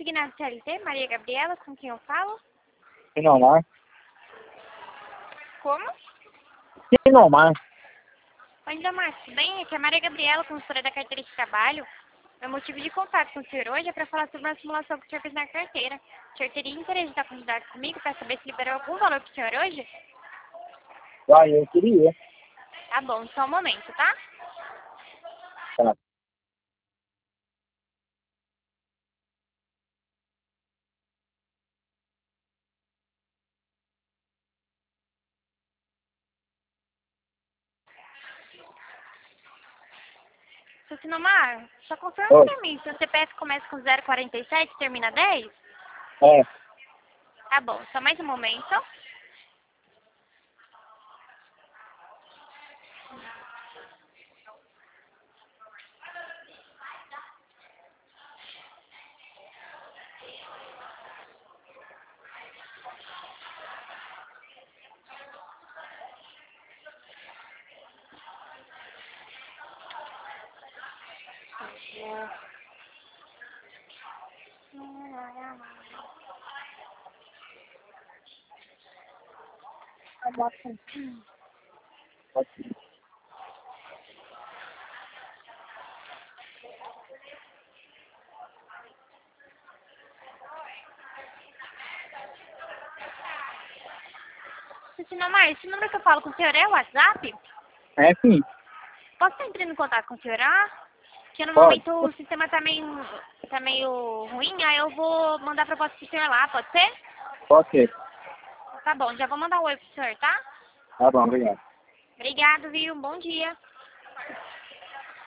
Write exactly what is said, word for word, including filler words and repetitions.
consignado C L T, Maria Gabriela, com quem eu falo? Sinomar. Como? Sinomar. Oi, Lindomar, tudo bem? Aqui é a Maria Gabriela, consultora da carteira de trabalho. Meu motivo de contato com o senhor hoje é para falar sobre uma simulação que o senhor fez na carteira. O senhor teria interesse de estar convidado comigo para saber se liberou algum valor para o senhor hoje? Vai, eu queria. Tá bom, só um momento, tá? Tá. Seu Sinomar, só confirma Oi. para mim, seu C P F começa com zero quarenta e sete e termina dez? É. Tá bom, só mais um momento. Aqui. Seu Sinomar, esse número que eu falo com o senhor é o WhatsApp? É sim. Posso estar entrando em contato com o senhor? Ah, que no Pode. momento o sistema tá meio, tá meio ruim, aí eu vou mandar a proposta pro senhor lá, pode ser? Pode ser. Tá bom, já vou mandar um oi pro senhor, tá? Tá bom, obrigado. Obrigado, viu? Bom dia.